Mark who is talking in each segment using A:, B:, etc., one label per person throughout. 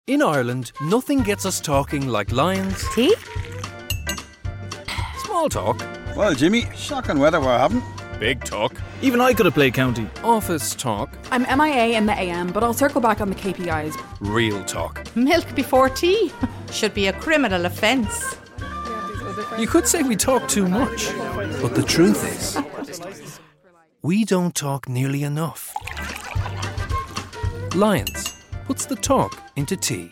A: In Ireland, nothing gets us talking like lions.
B: Tea?
A: Small talk.
C: Well, Jimmy, shocking weather we're having.
A: Big talk.
D: Even I could have played county.
A: Office talk.
E: I'm MIA in the AM, but I'll circle back on the KPIs.
A: Real talk.
B: Milk before tea? Should be a criminal offence.
A: You could say we talk too much, but the truth is, we don't talk nearly enough. Lions puts the talk into tea.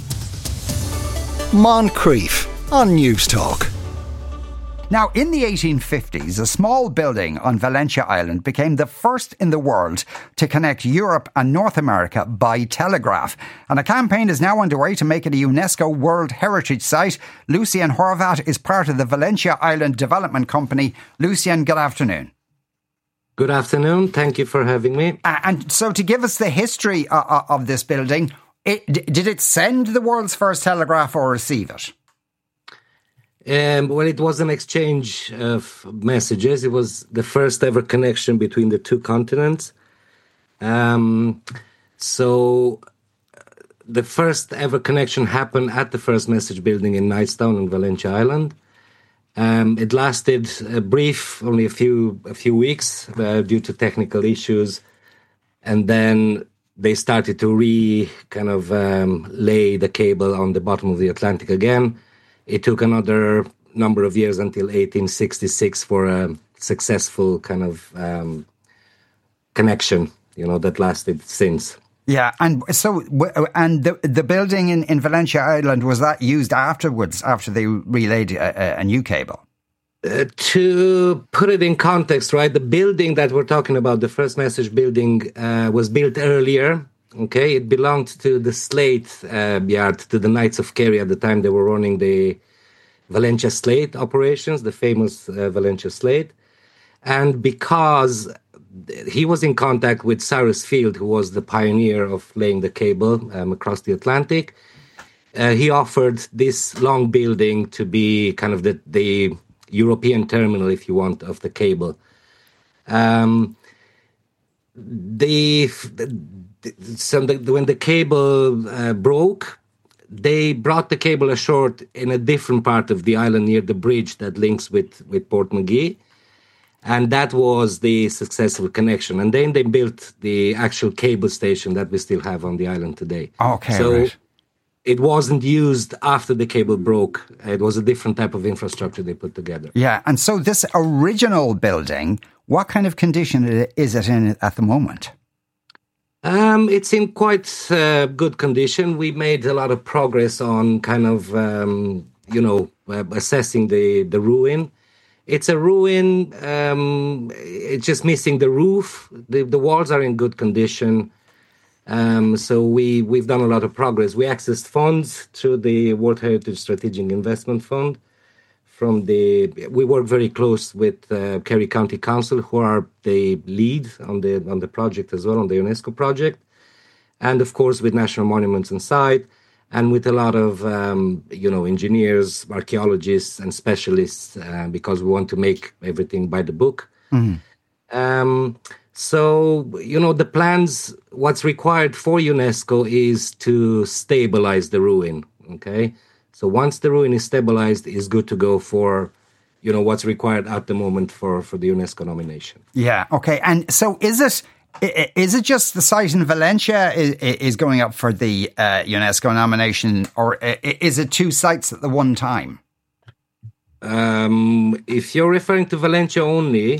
F: Moncrief on News Talk. Now, in the 1850s, a small building on Valentia Island became the first in the world to connect Europe and North America by telegraph. And a campaign is now underway to make it a UNESCO World Heritage Site. Lucian Horvat is part of the Valentia Island Development Company. Lucian, good afternoon.
G: Good afternoon. Thank you for having me.
F: And so to give us the history of this building, did it send the world's first telegraph or receive it?
G: Well, it was an exchange of messages. It was the first ever connection between the two continents. So the first ever connection happened at the first message building in Knightstown on Valentia Island. It lasted only a few weeks due to technical issues, and then they started to lay the cable on the bottom of the Atlantic again. It took another number of years until 1866 for a successful connection, that lasted since.
F: Yeah, and so the building in Valentia Island, was that used afterwards, after they relayed a new cable?
G: To put it in context, right, the building that we're talking about, the first message building, was built earlier. Okay, it belonged to the Slate yard, to the Knights of Kerry at the time. They were running the Valentia Slate operations, the famous Valentia Slate. And because he was in contact with Cyrus Field, who was the pioneer of laying the cable across the Atlantic, he offered this long building to be kind of the European terminal, if you want, of the cable. When the cable broke, they brought the cable ashore in a different part of the island near the bridge that links with Portmagee. And that was the successful connection. And then they built the actual cable station that we still have on the island today.
F: Okay,
G: so
F: right.
G: It wasn't used after the cable broke. It was a different type of infrastructure they put together.
F: Yeah, and so this original building, what kind of condition is it in at the moment?
G: It's in quite good condition. We made a lot of progress on assessing the ruin. It's a ruin. It's just missing the roof. The walls are in good condition. So we've done a lot of progress. We accessed funds through the World Heritage Strategic Investment Fund. We work very close with Kerry County Council, who are the lead on the project as well, on the UNESCO project, and of course with National Monuments on Site, and with a lot of engineers, archaeologists, and specialists, because we want to make everything by the book. Mm-hmm. So the plans. What's required for UNESCO is to stabilize the ruin. Okay. So once the ruin is stabilized, it's good to go for, what's required at the moment for the UNESCO nomination.
F: Yeah, okay. And so is it just the site in Valentia is going up for the UNESCO nomination, or is it two sites at the one time?
G: If you're referring to Valentia only...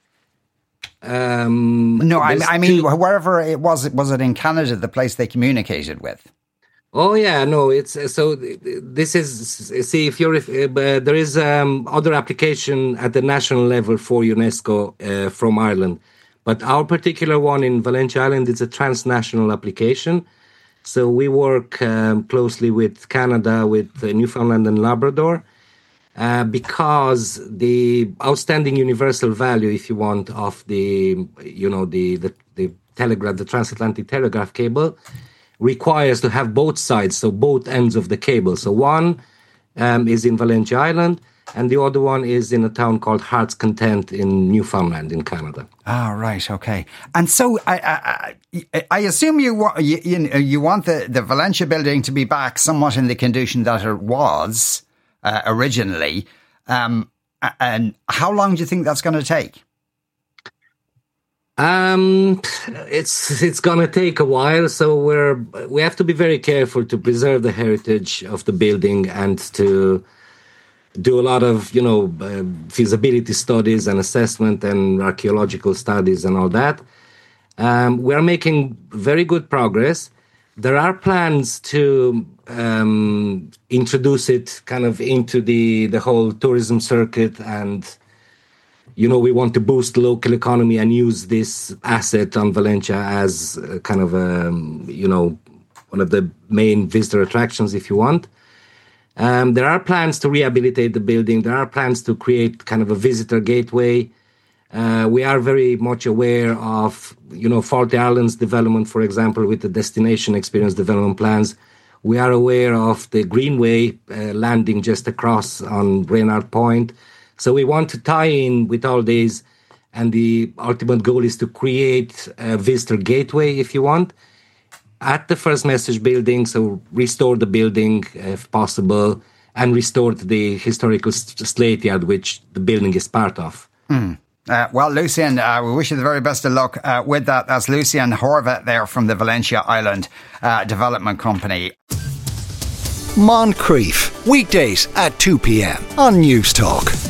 F: no, I mean, wherever it was it in Canada, the place they communicated with?
G: Oh yeah, no. It's so. This is if you're there is other application at the national level for UNESCO from Ireland, but our particular one in Valentia Island is a transnational application. So we work closely with Canada, with Newfoundland and Labrador, because the outstanding universal value, if you want, of the telegraph, the transatlantic telegraph cable, requires to have both sides, so both ends of the cable. So one is in Valentia Island, and the other one is in a town called Heart's Content in Newfoundland in Canada.
F: Ah, right, okay. And so I assume you want the Valentia building to be back somewhat in the condition that it was originally. And how long do you think that's going to take?
G: It's gonna take a while, so we have to be very careful to preserve the heritage of the building and to do a lot of feasibility studies and assessment and archaeological studies and all that. We are making very good progress. There are plans to introduce it kind of into the whole tourism circuit, and we want to boost the local economy and use this asset on Valentia as kind of one of the main visitor attractions, if you want. There are plans to rehabilitate the building. There are plans to create kind of a visitor gateway. We are very much aware of, Faulty Islands development, for example, with the destination experience development plans. We are aware of the Greenway landing just across on Brainard Point. So we want to tie in with all these, and the ultimate goal is to create a visitor gateway, if you want, at the First Message building. So restore the building if possible, and restore the historical slate yard, which the building is part of.
F: Well, Lucian, we wish you the very best of luck with that. That's Lucian Horvath there from the Valentia Island Development Company.
A: Moncrief, weekdays at 2 p.m. on News Talk.